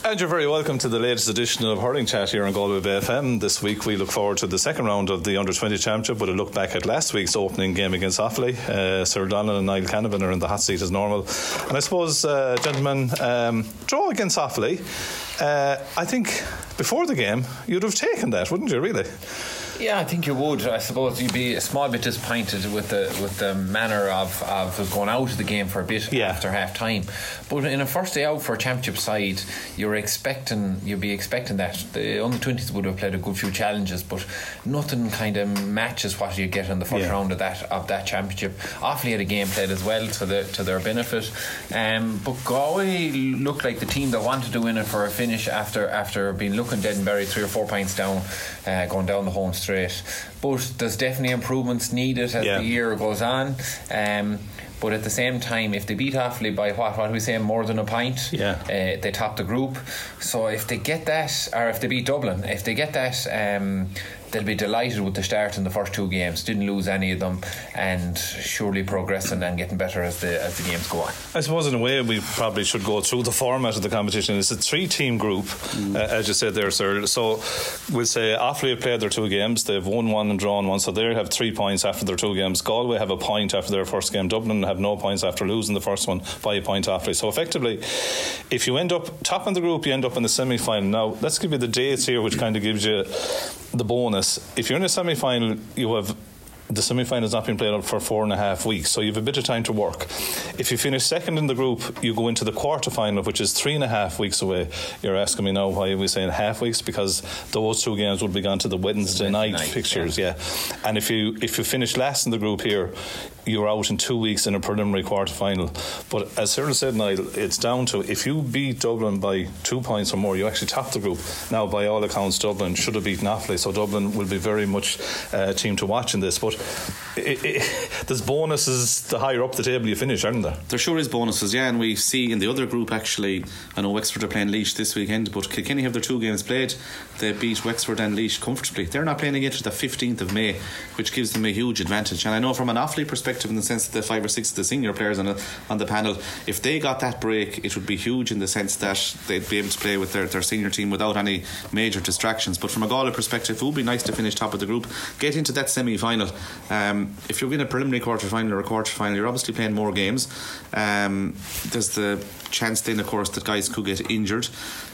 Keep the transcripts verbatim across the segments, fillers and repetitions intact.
And you're very welcome to the latest edition of Hurling Chat here on Galway Bay F M. This week we look forward to the second round of the under twenty Championship, but a look back at last week's opening game against Offaly. Uh, Sir Donald and Niall Canavan are in the hot seat as normal. And I suppose, uh, gentlemen, um, draw against Offaly. Uh, I think before the game you'd have taken that, wouldn't you, really? Yeah, I think you would. I suppose you'd be a small bit disappointed with the with the manner of, of going out of the game for a bit yeah. after half time. But in a first day out for a championship side, you're expecting you'd be expecting that. The under twenties would have played a good few challenges, but nothing kind of matches what you get in the first yeah. round of that of that championship. Offaly had a game played as well to the to their benefit. Um, but Galway looked like the team that wanted to win it for a finish after after being looking dead and buried three or four points down, uh, going down the home straight. But there's definitely improvements needed as yeah. the year goes on. Um, but at the same time, if they beat Offaly by what what are we saying, more than a point, yeah. uh, they top the group. So if they get that, or if they beat Dublin, if they get that, um, they'll be delighted with the start in the first two games. Didn't lose any of them, and surely progressing and getting better as the as the games go on. I suppose in a way we probably should go through the format of the competition. It's a three-team group, mm. uh, as you said there, sir. So we'll say Offaly have played their two games. They've won one and drawn one, so they have three points after their two games. Galway have a point after their first game. Dublin have no points after losing the first one by a point Offaly. So effectively, if you end up top in the group, you end up in the semi-final. Now let's give you the dates here, which kind of gives you the bonus. If you're in a semi-final, you have the semi-final has not been played up for four and a half weeks, so you have a bit of time to work. If you finish second in the group, you go into the quarter-final, which is three and a half weeks away. You're asking me now why are we saying half weeks, because those two games would be gone to the Wednesday, Wednesday night, night fixtures, yeah. yeah. And if you if you finish last in the group here, you're out in two weeks in a preliminary quarter-final. But as Cyril said, Niall, it's down to if you beat Dublin by two points or more, you actually top the group. Now, by all accounts, Dublin should have beaten Offaly, so Dublin will be very much a team to watch in this. But it, it, there's bonuses the higher up the table you finish, aren't there? There sure is bonuses, yeah. And we see in the other group, actually, I know Wexford are playing Laois this weekend, but Kilkenny have their two games played. They beat Wexford and Laois comfortably. They're not playing again until the fifteenth of May, which gives them a huge advantage. And I know from an Offaly perspective, in the sense that the five or six of the senior players on, a, on the panel, if they got that break, it would be huge in the sense that they'd be able to play with their, their senior team without any major distractions. But from a Galway perspective, it would be nice to finish top of the group, get into that semi-final. Um, if you're in a preliminary quarter-final or a quarter-final, you're obviously playing more games. Um, there's the chance then, of course, that guys could get injured.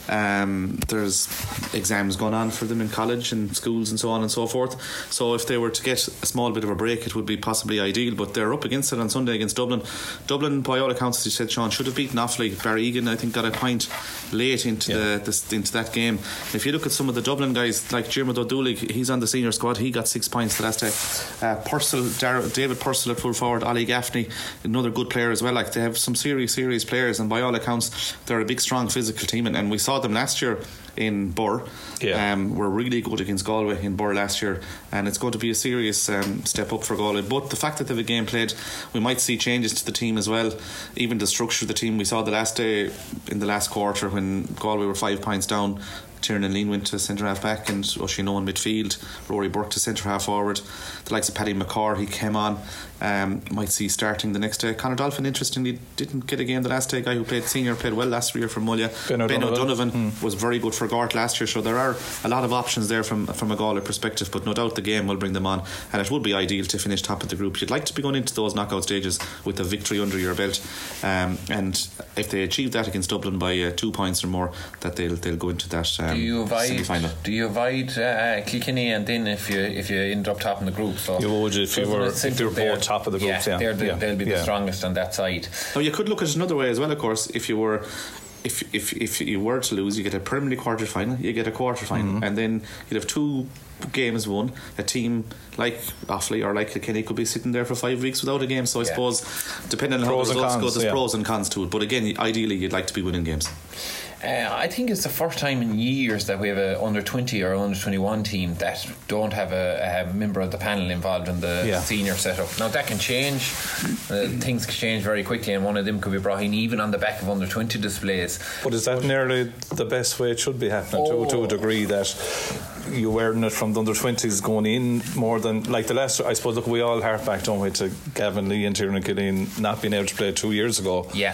Um, there's exams going on for them in college and schools and so on and so forth. So if they were to get a small bit of a break, it would be possibly ideal. But they're up against it on Sunday against Dublin. Dublin, by all accounts, as you said, Sean, should have beaten Offaly. Barry Egan, I think, got a point late into yeah. the, the into that game. If you look at some of the Dublin guys, like Diarmuid O'Dooley, he's on the senior squad. He got six points the last day. Uh, Purcell, Dar- David Purcell at full forward. Ollie Gaffney, another good player as well. Like, they have some serious, serious players, and by all accounts, they're a big, strong physical team. And, and we saw them last year in Burr. Yeah. Um, were really good against Galway in Burr last year, and it's going to be a serious um, step up for Galway. But the fact that they have a game played, we might see changes to the team as well. Even the structure of the team, we saw the last day in the last quarter when Galway were five points down. Tiernan Lean went to centre half back and Oshino in midfield. Rory Burke to centre half forward. The likes of Paddy McCarr, he came on. Um, might see starting the next day. Conor Dolphin, interestingly, didn't get a game the last day. Guy who played senior, played well last year for Mulla. Ben O'Donovan, ben O'Donovan mm. was very good for Gort last year. So there are a lot of options there from from a Galway perspective. But no doubt the game will bring them on, and it would be ideal to finish top of the group. You'd like to be going into those knockout stages with a victory under your belt, um, and if they achieve that against Dublin by uh, two points or more, that they'll they'll go into that um, do you avoid, semi-final. Do you avoid uh, Kilkenny and then if you if you end up top in the group? So you would if you were if you were both top of the group. Yeah, yeah. They're the, yeah. they'll be yeah. the strongest on that side. Now you could look at it another way as well, of course. If you were if if if you were to lose, you get a preliminary quarter final, you get a quarter final, mm-hmm. and then you'd have two games won. A team like Offaly or like Kilkenny could be sitting there for five weeks without a game. So I yeah. suppose depending on pros how the results go, there's yeah. pros and cons to it. But again, ideally you'd like to be winning games. Uh, I think it's the first time in years that we have a under twenty or under twenty-one team that don't have a, a member of the panel involved in the yeah. senior setup. Now that can change. Uh, things can change very quickly, and one of them could be brought in even on the back of under twenty displays. But is that but, nearly the best way it should be happening oh. to, to a degree that you earn it from the under twenties going in more than like the last? I suppose look, we all hark back, don't we, to Gavin Lee and Tiernan Killeen not being able to play two years ago. Yeah.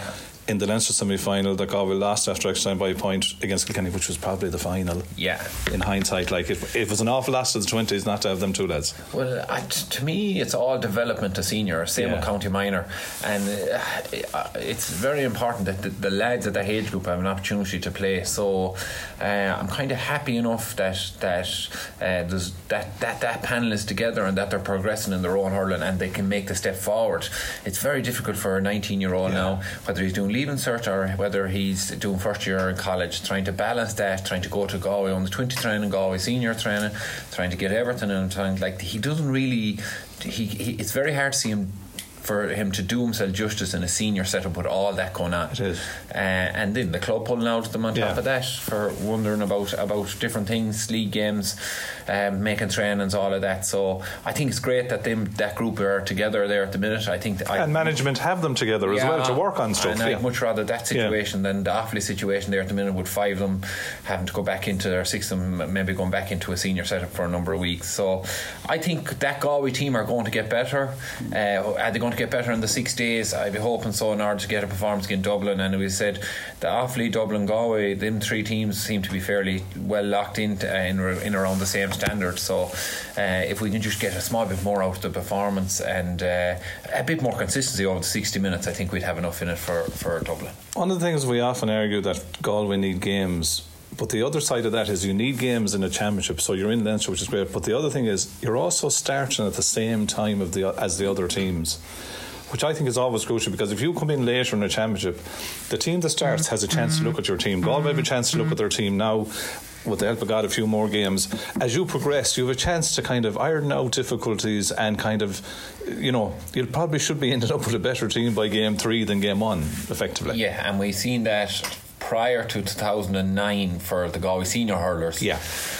in the Leinster semi-final that Galway lost after extra time by a point against Kilkenny, which was probably the final. Yeah. In hindsight, like it, it was an awful loss to the twenties not to have them two lads. Well, I, to me, it's all development to senior, same yeah. with county minor, and uh, it's very important that the, the lads at that age group have an opportunity to play. So uh, I'm kind of happy enough that that uh, there's that, that that panel is together and that they're progressing in their own hurling and they can make the step forward. It's very difficult for a nineteen year old yeah. now, whether he's doing leaving cert or whether he's doing first year in college, trying to balance that, trying to go to Galway on the twenty training, Galway senior training, trying to get everything, and trying, like, he doesn't really he, he it's very hard to see him for him to do himself justice in a senior setup with all that going on. It is. Uh, and then the club pulling out them on yeah. top of that for wondering about, about different things, league games, um, making trainings, all of that. So I think it's great that them that group are together there at the minute. I think I, and management have them together yeah, as well to work on stuff. And yeah. I'd much rather that situation yeah. than the Offaly situation there at the minute with five of them having to go back into, or six of them maybe going back into a senior setup for a number of weeks. So I think that Galway team are going to get better. Uh, are they going to get better in the six days? I'd be hoping so, in order to get a performance against Dublin. And we said the Offaly, Dublin, Galway, them three teams seem to be fairly well locked in to, uh, in, in around the same standard. So uh, if we can just get a small bit more out of the performance and uh, a bit more consistency over the sixty minutes, I think we'd have enough in it for, for Dublin. One of the things we often argue that Galway need games, but the other side of that is you need games in a championship, so you're in Leinster, which is great, but the other thing is you're also starting at the same time of the as the other teams, which I think is always crucial, because if you come in later in a championship, the team that starts has a chance to look at your team. Galway have a chance to look at their team now, with the help of God, a few more games. As you progress, you have a chance to kind of iron out difficulties and kind of, you know, you probably should be ending up with a better team by game three than game one, effectively. Yeah, and we've seen that prior to two thousand nine for the Galway senior hurlers. Yeah.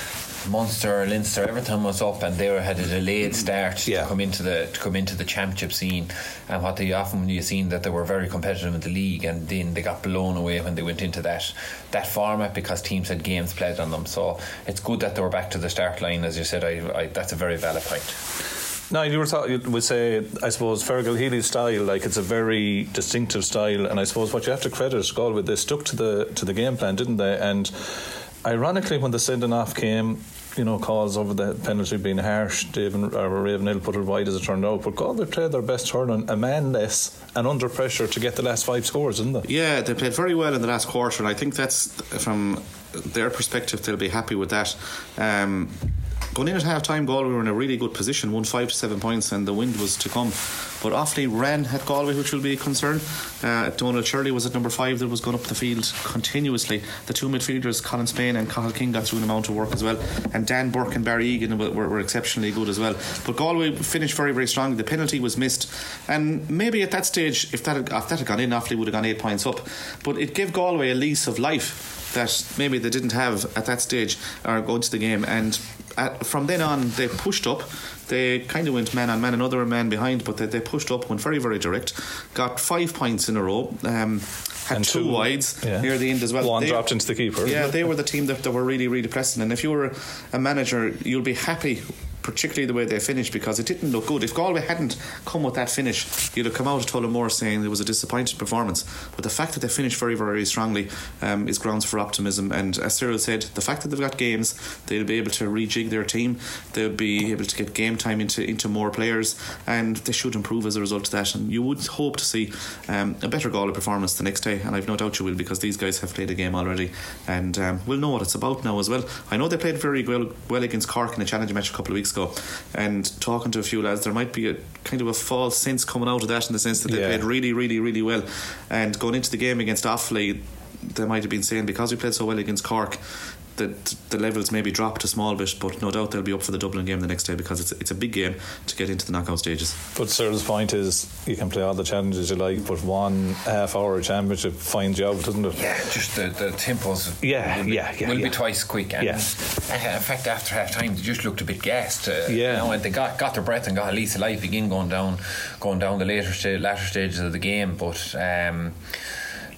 Munster, Leinster, everything was up, and they had a delayed start yeah. to come into the to come into the championship scene. And what they often you seen that they were very competitive in the league, and then they got blown away when they went into that that format because teams had games played on them. So it's good that they were back to the start line, as you said. I, I that's a very valid point. Now, you were talking, you would say, I suppose, Fergal Healy's style, like, it's a very distinctive style, and I suppose what you have to credit Galway, they stuck to the to the game plan, didn't they? And ironically, when the sending off came, you know, calls over the penalty being harsh, David or Ravenhill put it wide as it turned out, but Galway played their best hurling, a man less and under pressure to get the last five scores, didn't they? Yeah, they played very well in the last quarter, and I think that's, from their perspective, they'll be happy with that. Um, Going in at half time, Galway were in a really good position, won five to seven points, and the wind was to come. But Offaly ran at Galway, which will be a concern. Uh, Donald Shirley was at number five that was going up the field continuously. The two midfielders, Colin Spain and Cathal King, got through an amount of work as well. And Dan Burke and Barry Egan were, were exceptionally good as well. But Galway finished very, very strongly. The penalty was missed. And maybe at that stage, if that had, if that had gone in, Offaly would have gone eight points up. But it gave Galway a lease of life that maybe they didn't have at that stage or going to the game. And At, from then on they pushed up. They kind of went man on man, another man behind, but they, they pushed up, went very, very direct, got five points in a row, um, had and two, two wides yeah. near the end as well. One they, dropped into the keeper. Yeah, they were the team that, that were really, really pressing. And if you were a manager, you'll be happy, particularly the way they finished, because it didn't look good. If Galway hadn't come with that finish, you'd have come out of Tullamore saying it was a disappointing performance. But the fact that they finished very, very strongly um, is grounds for optimism. And as Cyril said, the fact that they've got games, they'll be able to rejig their team, they'll be able to get game time into, into more players, and they should improve as a result of that. And you would hope to see um, a better Galway performance the next day, and I've no doubt you will, because these guys have played a game already and um, will know what it's about now as well. I know they played very well, well against Cork in a challenge match a couple of weeks ago, and talking to a few lads, there might be a kind of a false sense coming out of that, in the sense that they yeah. played really, really, really well. And going into the game against Offaly, they might have been saying, because we played so well against Cork, that the levels maybe dropped a small bit, but no doubt they'll be up for the Dublin game the next day, because it's it's a big game to get into the knockout stages. But Cyril's point is, you can play all the challenges you like, but one half hour championship finds you out, doesn't it? Yeah, just the, the tempos yeah, will, be, yeah, yeah, will yeah. be twice quick. And yeah. in fact, after half time, they just looked a bit gassed. Uh, yeah. You know, and they got, got their breath and got a lease of life again going down, going down the later sta- latter stages of the game. But um,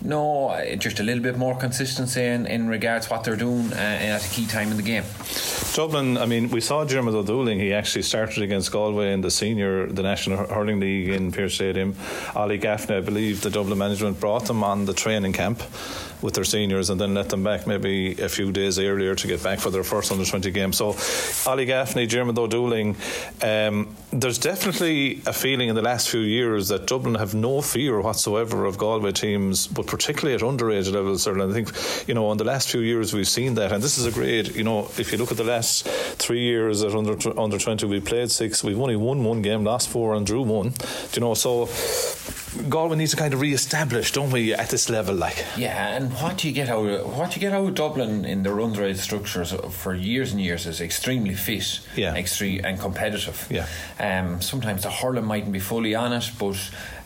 No, just a little bit more consistency in, in regards to what they're doing uh, at a key time in the game. Dublin, I mean, we saw Dermot O'Dooling. He actually started against Galway in the senior, the National Hurling League in Pearse Stadium. Ollie Gaffney, I believe the Dublin management brought them on the training camp with their seniors and then let them back maybe a few days earlier to get back for their first under twenty game. So Ollie Gaffney, Dermot O'Dooling, um, there's definitely a feeling in the last few years that Dublin have no fear whatsoever of Galway teams, but particularly at underage levels. Certainly, I think, you know, in the last few years we've seen that, and this is a grade, you know, if you look at the last three years at under under twenty, we played six, we've only won one game, lost four and drew one. Do you know, so Galway needs to kind of re-establish, don't we, at this level, like. Yeah, and what you get out of what you get out of Dublin in their underage structures for years and years is extremely fit, yeah, extreme and competitive. Yeah. Um. Sometimes the hurling mightn't be fully on it, but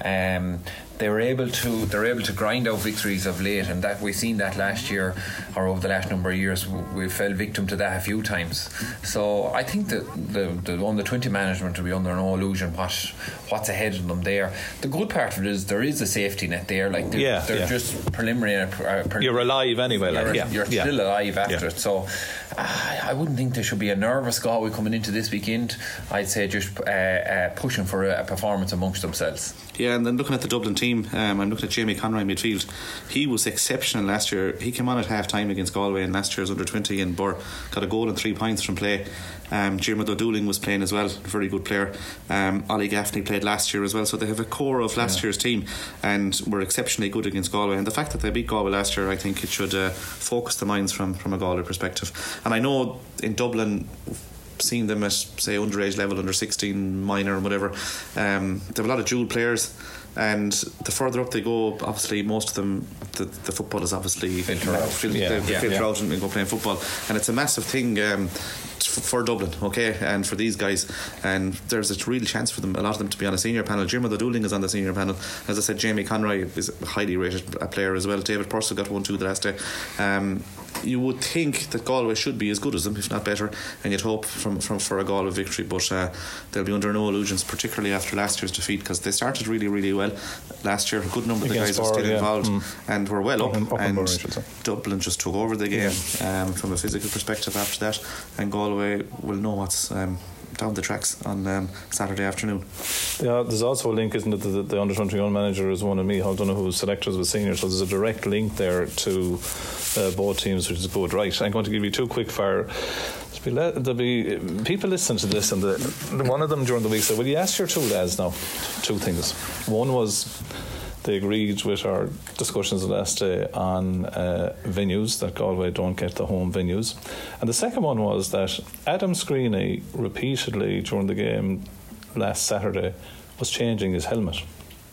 um. They're able to they're able to grind out victories of late, and that we've seen that last year or over the last number of years. We fell victim to that a few times. So I think that the the under twenty management will be under no illusion what what's ahead of them there. The good part of it is there is a safety net there. Like they're, yeah, they're yeah. just preliminary. Uh, pre- you're alive anyway. Like you're, yeah, you're yeah. still alive after yeah. it. So uh, I wouldn't think there should be a nervous Galway coming into this weekend. I'd say just uh, uh, pushing for a, a performance amongst themselves. Yeah, and then looking at the Dublin team, um, I'm looking at Jamie Conroy midfield. He was exceptional last year. He came on at half time against Galway in last year's under twenty and Burr, got a goal and three points from play. um, Dermot O'Dooling was playing as well, a very good player. um, Ollie Gaffney played last year as well, so they have a core of last yeah. year's team and were exceptionally good against Galway, and the fact that they beat Galway last year, I think it should uh, focus the minds from, from a Galway perspective. And I know in Dublin, seeing them at say underage level, under sixteen minor or whatever, um, they have a lot of dual players, and the further up they go, obviously most of them, the, the football is obviously filter out, fil- yeah. they, they yeah. filter yeah. out and, and go playing football, and it's a massive thing um, for Dublin, okay, and for these guys, and there's a real chance for them, a lot of them, to be on a senior panel. Dermot O'Dooling is on the senior panel, as I said. Jamie Conroy is a highly rated player as well. David Purcell got one two the last day. um, you would think that Galway should be as good as them, if not better, and you'd hope from, from for a Galway victory, but uh, they'll be under no illusions, particularly after last year's defeat, because they started really really well last year. A good number of the guys Bar, are still yeah. involved mm. and were well up, up, up and Bar, Dublin just took over the game yeah. um, from a physical perspective after that, and Galway will know what's um, down the tracks on um, Saturday afternoon. Yeah, there's also a link, isn't it, that the, the under twenty-one manager is one of Micheál Donoghue, who's selectors with seniors, so there's a direct link there to uh, both teams, which is good. Right, I'm going to give you two quick fire. There'll be, there'll be people listening to this, and the, one of them during the week said, "Will you ask your two lads now two things?" One was they agreed with our discussions last day on uh, venues, that Galway don't get the home venues, and the second one was that Adam Screeney repeatedly during the game last Saturday was changing his helmet.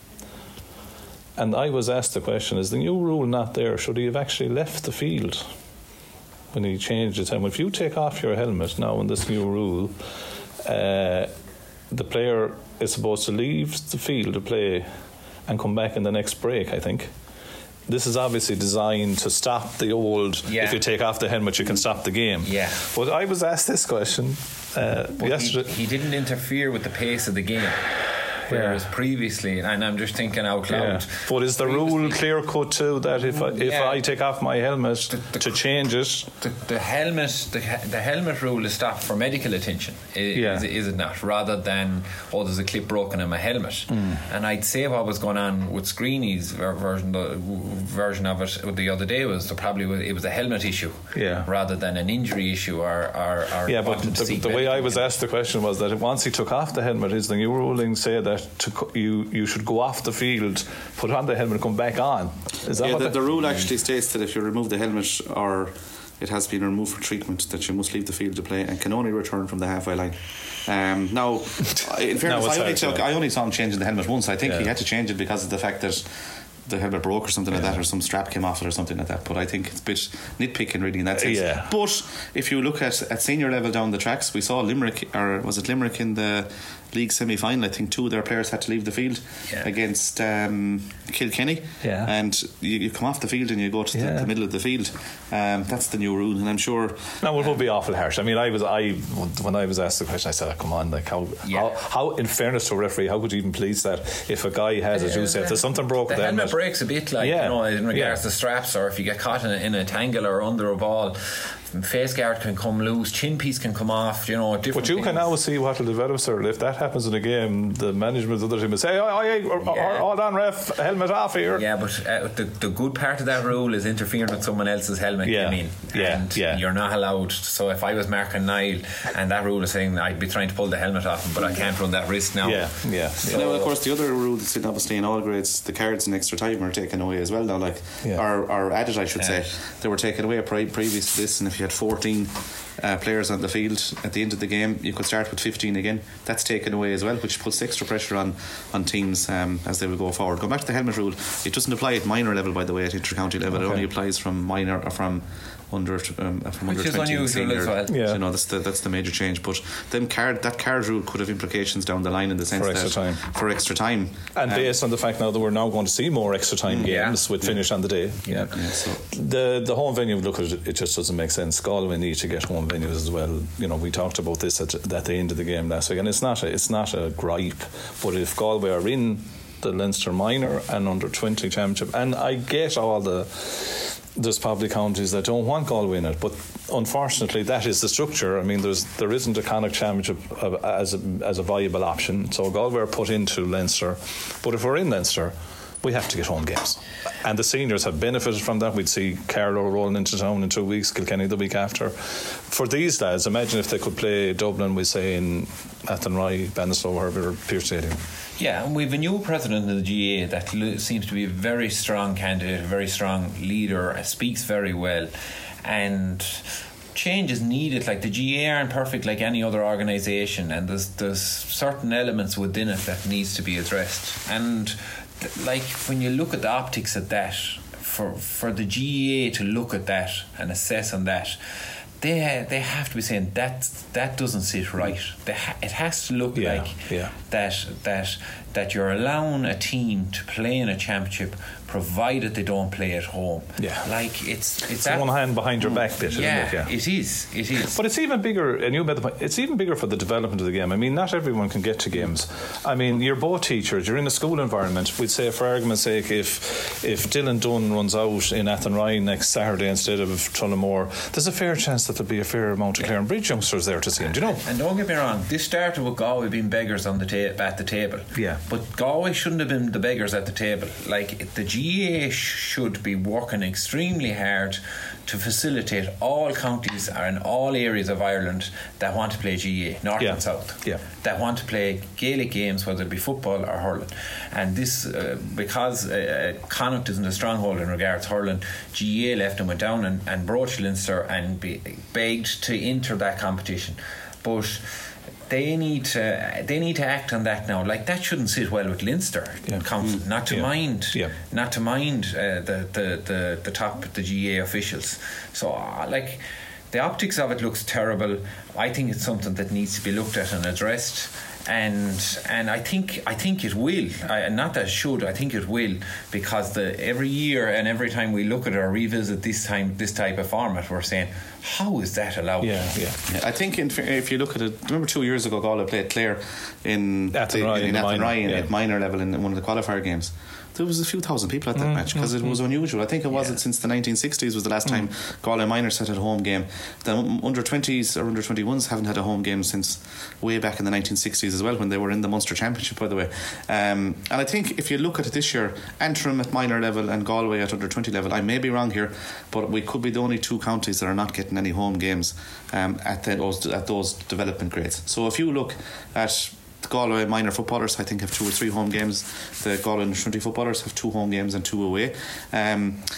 And I was asked the question, is the new rule not there? Should he have actually left the field when he changed his helmet? If you take off your helmet now in this new rule, uh, the player is supposed to leave the field to play and come back in the next break, I think. This is obviously designed to stop the old, yeah. if you take off the helmet you can stop the game. Yeah. But I was asked this question uh, yesterday. He, he didn't interfere with the pace of the game. Whereas yeah. previously, and I'm just thinking out loud. Yeah. But is the rule clear cut too that if I, if yeah. I take off my helmet the, the, to change it, the, the helmet the, the helmet rule is stopped for medical attention, is, yeah. is, is it not? Rather than oh, there's a clip broken in my helmet. Mm. And I'd say what was going on with Screeney's version the version of it the other day was probably it was a helmet issue, yeah. rather than an injury issue or, or, or yeah. But the, the way I was asked the question was that once he took off the helmet, is the new ruling say that To co- you you should go off the field, put on the helmet and come back on? Is that yeah, what the, the, the rule actually states that if you remove the helmet or it has been removed for treatment, that you must leave the field to play and can only return from the halfway line. Um, now, in fairness, I, only took, I only saw him changing the helmet once. I think yeah. he had to change it because of the fact that the helmet broke or something yeah. like that, or some strap came off it or something like that. But I think it's a bit nitpicking really in that sense. Yeah. But if you look at, at senior level down the tracks, we saw Limerick, or was it Limerick in the league semi-final, I think two of their players had to leave the field yeah. against um, Kilkenny. Yeah. And you, you come off the field and you go to yeah. the, the middle of the field. Um, that's the new rule, and I'm sure. No, it would be awful harsh. I mean, I was I when I was asked the question, I said, oh, "Come on, like how, yeah. how how in fairness to a referee, how could you even police that if a guy has, as you said, there's something broke the with the helmet helmet breaks a bit, like yeah. you know, in regards yeah. to straps, or if you get caught in a, in a tangle or under a ball, face guard can come loose, chin piece can come off, you know, different but you things. Can now see what will develop, sir. If that happens in a game, the management of the other team will say, oh, oh, oh, yeah. hold on ref, helmet off here. Yeah, but uh, the, the good part of that rule is interfering with someone else's helmet. Yeah. I mean, yeah. and yeah. you're not allowed. So if I was Mark and Niall and that rule is saying I'd be trying to pull the helmet off him, but I can't run that risk now. Yeah, yeah. So now, of course, the other rule that's obviously in all grades, the cards in extra time are taken away as well now, like yeah. or, or added, I should yeah. say. They were taken away pre- previous to this, and if you had fourteen Uh, players on the field at the end of the game, you could start with fifteen again. That's taken away as well, which puts extra pressure on on teams um, as they will go forward. Going back to the helmet rule, it doesn't apply at minor level, by the way, at inter-county level. Okay. It only applies from minor or from under um, from which under is twenty unusual as well. Yeah. You know, that's the that's the major change. But then card that card rule could have implications down the line in the sense for that extra time. for extra time, and um, based on the fact now that we're now going to see more extra time yeah. games with yeah. finish on the day. Yeah, yeah so. the the home venue, look at it, it just doesn't make sense. Galway need to get home venues as well. You know, we talked about this at, at the end of the game last week, and it's not a, it's not a gripe, but if Galway are in the Leinster minor and under twenty championship, and I get all the there's probably counties that don't want Galway in it, but unfortunately that is the structure. I mean, there's there isn't a Connacht championship as a, as a viable option, so Galway are put into Leinster, but if we're in Leinster, we have to get home games, and the seniors have benefited from that. We'd see Carlow rolling into town in two weeks, Kilkenny the week after. For these lads, imagine if they could play Dublin, we say in Athenry, Bannistow, or Pearse Stadium. Yeah, and we've a new president of the G A that seems to be a very strong candidate, a very strong leader, speaks very well, and change is needed. Like, the G A aren't perfect like any other organisation, and there's there's certain elements within it that needs to be addressed. And th- like when you look at the optics of that, for for the G A to look at that and assess on that, they they have to be saying that that doesn't sit right. They ha- it has to look yeah, like yeah. that that that you're allowing a team to play in a championship, provided they don't play at home. Yeah, like it's it's, it's that, one hand behind your back bit. Yeah, isn't it? Yeah, it is. It is. But it's even bigger. And you made the point. It's even bigger for the development of the game. I mean, not everyone can get to games. I mean, you're both teachers. You're in a school environment. We'd say, for argument's sake, if if Dylan Dunn runs out in Athenry next Saturday instead of Tullamore, there's a fair chance that there'll be a fair amount of Clare and Bridge youngsters there to see him. Do you know? And don't get me wrong. This started with Galway being beggars on the ta- at the table. Yeah. But Galway shouldn't have been the beggars at the table. Like, the G A should be working extremely hard to facilitate all counties and all areas of Ireland that want to play G A, North yeah. and South, yeah. that want to play Gaelic games, whether it be football or hurling. And this, uh, because uh, Connacht isn't a stronghold in regards to hurling, G A left and went down and, and broached Leinster and be, begged to enter that competition. But they need to they need to act on that now. Like, that shouldn't sit well with Leinster yeah. Council, not to yeah. mind yeah. not to mind uh, the, the, the, the top the G A officials. So uh, like, the optics of it looks terrible. I think it's something that needs to be looked at and addressed. And and I think I think it will. I, not that it should. I think it will, because the every year and every time we look at it or revisit this time this type of format, we're saying, how is that allowed? Yeah, yeah. yeah I think in, if you look at it, remember two years ago, Galway played Clare in Athenry, in, in, in Athenry yeah. at minor level in one of the qualifier games. There was a few thousand people at that mm, match because mm, it was mm. unusual. I think it wasn't yeah. since the nineteen sixties was the last time mm. Galway minors had a home game. The under twenties or under twenty-ones haven't had a home game since way back in the nineteen sixties as well, when they were in the Munster Championship, by the way. Um, and I think if you look at it this year, Antrim at minor level and Galway at under twenty level, I may be wrong here, but we could be the only two counties that are not getting any home games um, at, the, those, at those development grades. So if you look at the Galway minor footballers, I think, have two or three home games. The Galway under twenty footballers have two home games and two away. Um,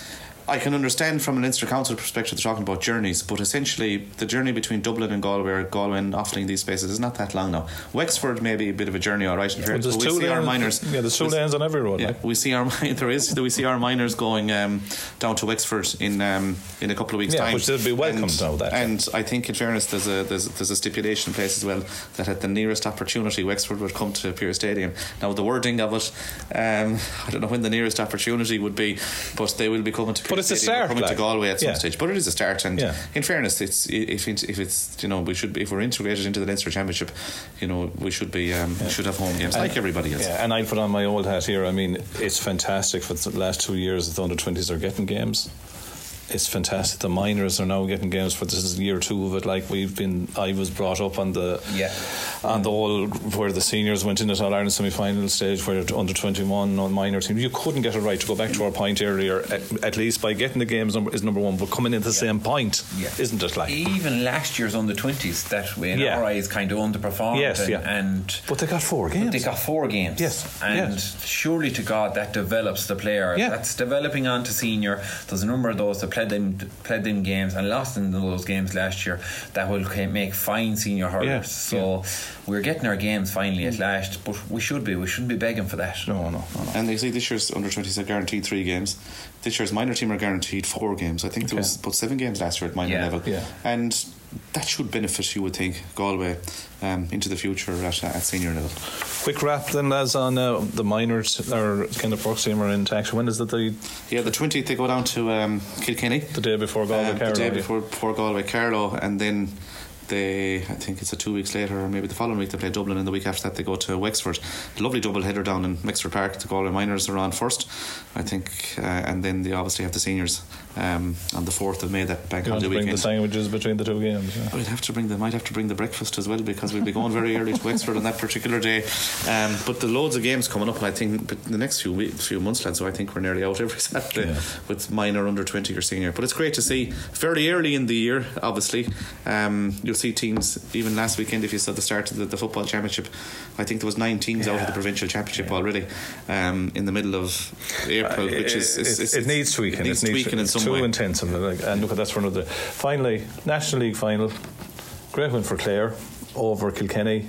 I can understand from an Leinster Council perspective they're talking about journeys, but essentially the journey between Dublin and Galway, or Galway and Offaly, these spaces, is not that long now. Wexford may be a bit of a journey, all right. Yeah. Well, but we see lanes, our minors. Yeah, there's two lanes on every road. Yeah, like. we see our there is we see our minors going um, down to Wexford in um, in a couple of weeks' yeah, time, which they'll be welcome and, now. That and I think, in fairness, there's a there's, there's a stipulation in place as well that at the nearest opportunity, Wexford would come to Pearse Stadium. Now the wording of it, um, I don't know when the nearest opportunity would be, but they will be coming to Pearse but it's Stadium, a start, coming like. to Galway at some yeah. stage. But it is a start, and yeah. in fairness, it's if it's, if it's you know we should be, if we're integrated into the Leinster Championship, you know we should be um, yeah. we should have home games and, like everybody else. Yeah, and I put on my old hat here. I mean, it's fantastic for the last two years the under twenties are getting games. It's fantastic. The minors are now getting games for this is year two of it. Like we've been, I was brought up on the yeah. on the whole where the seniors went in at All Ireland semi-final stage, where under twenty-one on minor team you couldn't get it right. To go back to our point earlier, at, at least by getting the games number, is number one, but coming in the yeah. same point, yeah. isn't it? Like even last year's under twenties that way in yeah. our eyes kind of underperformed. Yes, and, yeah. and but they got four games. They got four games. Yes, and yes. surely to God that develops the player. Yeah. That's developing on to senior. There's a number of those that played them played them games and lost in those games last year that will make fine senior hurlers. Yeah. So yeah. we're getting our games finally at last, but we should be we shouldn't be begging for that. No, no, no, no. And they say this year's under twenties are guaranteed three games. This year's minor team are guaranteed four games. I think okay. there was about seven games last year at minor yeah. level. Yeah. And that should benefit, you would think, Galway um, into the future at, at senior level. Quick wrap then, lads, on uh, the minors or kind of Parks team are into action. When is it the yeah the twentieth they go down to um, Kilkenny the day before Galway um, Carlow, the day yeah. before, before Galway Carlow, and then they I think it's a two weeks later or maybe the following week they play Dublin, and the week after that they go to Wexford. Lovely double header down in Wexford Park. The Galway minors are on first, I think, uh, and then they obviously have the seniors um, on the fourth of May, that bank holiday weekend. Bring the sandwiches between the two games. Yeah. We'd have to bring the might have to bring the breakfast as well, because we'll be going very early to Wexford on that particular day. Um, but the loads of games coming up, and I think but the next few weeks, few months, lads. So I think we're nearly out every Saturday yeah. with minor, under twenty or senior. But it's great to see fairly early in the year. Obviously, um, you'll see teams. Even last weekend, if you saw the start of the, the football championship, I think there was nine teams yeah. out of the provincial championship yeah. already um, in the middle of April, uh, which is it's, it, it's, it needs tweaking. It needs, it needs tweaking in some too way. intense, and, like, and look, that's for another. Finally, National League final, great win for Clare over Kilkenny.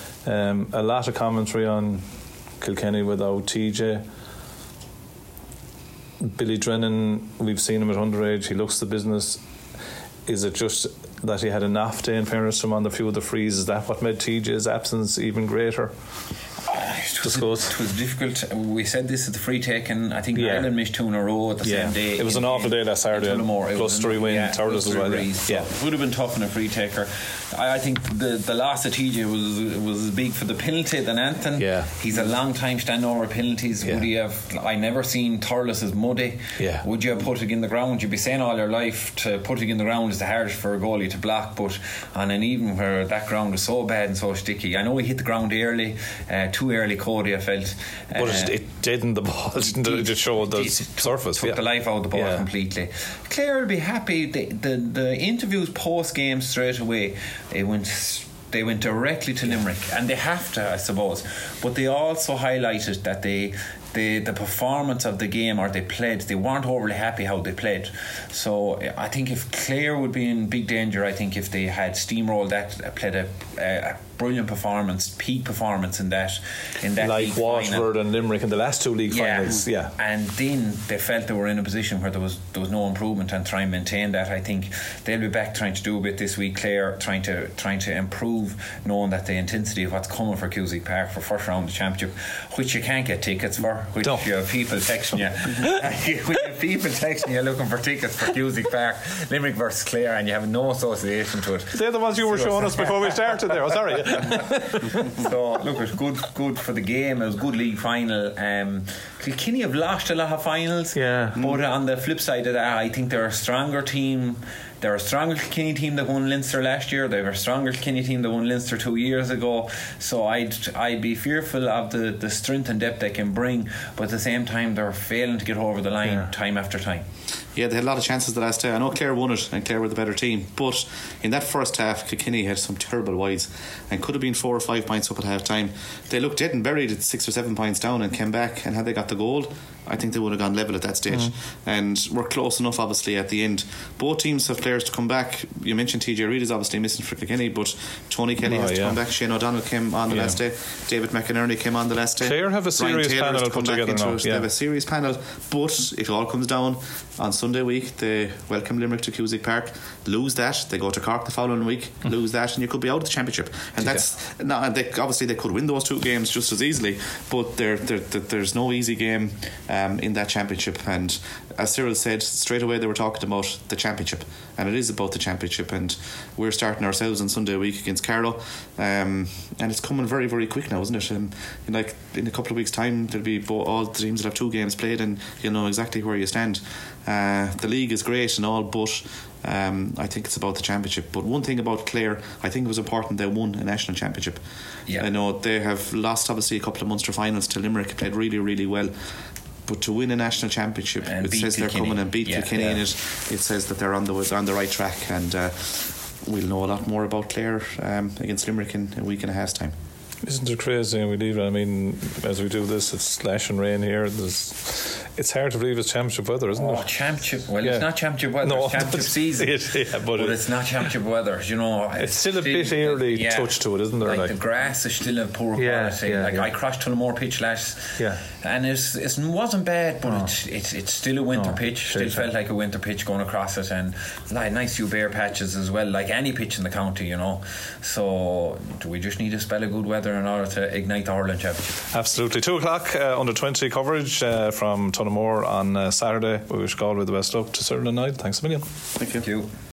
Um, a lot of commentary on Kilkenny without T J. Billy Drennan, we've seen him at underage. He looks the business. Is it just that he had an off day, in fairness to him, on the few of the frees? Is that what made T J's absence even greater? It was, it was difficult. We said this at the free taking. I think yeah. Ireland missed two in a row at the yeah. same day. It was an awful day last Saturday. Plus three win, yeah, Turles as well. Yeah. yeah, it would have been tough in a free taker. I, I think the the loss of T J was was as big for the penalty than Anton. Yeah, he's a long time standing over penalties. Yeah. Would he have? I never seen Turles as muddy. Yeah. Would you have put it in the ground? You'd be saying all your life to put it in the ground is the hardest for a goalie to block, but on an even where that ground was so bad and so sticky. I know he hit the ground early, uh, too early. Cody, I felt. But uh, it, it didn't. The ball didn't. It just showed the surface. Took yeah. the life out of the ball yeah. completely. Clare will be happy. The, the the interviews post game straight away. It went. They went directly to Limerick, and they have to, I suppose. But they also highlighted that they. The, the performance of the game, or they played, they weren't overly happy how they played. So I think if Clare would be in big danger, I think if they had steamrolled that, played a, a brilliant performance, peak performance in that in that like Waterford and Limerick in the last two league yeah. finals, yeah. And then they felt they were in a position where there was there was no improvement, and try and maintain that. I think they'll be back trying to do a bit this week. Clare trying to trying to improve, knowing that the intensity of what's coming for Cusack Park for first round of the championship, which you can't get tickets for. Which Don't. you have people texting you when you have people texting you looking for tickets for Cusack Park, Limerick versus Clare, and you have no association to it. They're the ones you were showing us before we started there. Oh, sorry. So look, it was good good for the game. It was a good league final. um, Kilkenny have lost a lot of finals, yeah. but on the flip side of that, I think they're a stronger team. They're a stronger Kilkenny team that won Leinster last year. They were a stronger Kilkenny team that won Leinster two years ago. So I'd I'd be fearful of the, the strength and depth they can bring, but at the same time they're failing to get over the line yeah. time after time. Yeah, they had a lot of chances the last day. I know Clare won it and Clare were the better team, but in that first half Kilkenny had some terrible wides and could have been four or five points up at half time. They looked dead and buried at six or seven points down and came back, and had they got the goal, I think they would have gone level at that stage. Mm. And we're close enough obviously at the end. Both teams have players to come back. You mentioned T J Reid is obviously missing for Kilkenny, but Tony Kelly oh, has to yeah. come back. Shane O'Donnell came on the yeah. last day. David McInerney came on the last day. Clare have a serious panel to put together now. Yeah. They have a serious panel, but it all comes down on Sunday week. They welcome Limerick to Cusack Park, lose that, they go to Cork the following week, mm. lose that, and you could be out of the championship. And that's yeah. no, and they, obviously they could win those two games just as easily, but they're, they're, they're, there's no easy game um, in that championship. And as Cyril said, straight away they were talking about the championship, and it is about the championship. And we're starting ourselves on Sunday week against Carlow, um, and it's coming very very quick now, isn't it? Um, in like in a couple of weeks time there'll be all the teams will have two games played, and you'll know exactly where you stand. Uh, the league is great and all, but um, I think it's about the championship. But one thing about Clare, I think it was important they won a national championship. Yeah. I know they have lost obviously a couple of Munster finals to Limerick, played really really well, but to win a national championship, and it says Kilkenny. They're coming and beat yeah, Kilkenny yeah. in it. It says that they're on the on the right track, and uh, we'll know a lot more about Clare um, against Limerick in a week and a half's time. Isn't it crazy? We leave it. I mean, as we do this, it's slashing rain here. There's, it's hard to believe it's championship weather, isn't oh, it? Oh, championship. Well, yeah. It's not championship weather. No, it's championship season. It, yeah, but, but it, it's not championship weather. You know, it's, it's still a bit early yeah, touch to it, isn't there? Like, like the grass is still in poor yeah, quality. Yeah, like yeah. I crashed Tullamore pitch last, yeah, and it's, it wasn't bad, but no. it's, it's it's still a winter no, pitch. Still felt like a winter pitch going across it, and like nice few bare patches as well, like any pitch in the county, you know. So do we just need a spell of good weather in order to ignite the Ireland Championship? Absolutely. Two o'clock uh, under twenty coverage uh, from Tullamore on uh, Saturday. We wish Galway the best luck to Cyril and Niall. Thanks a million. Thank you. Thank you.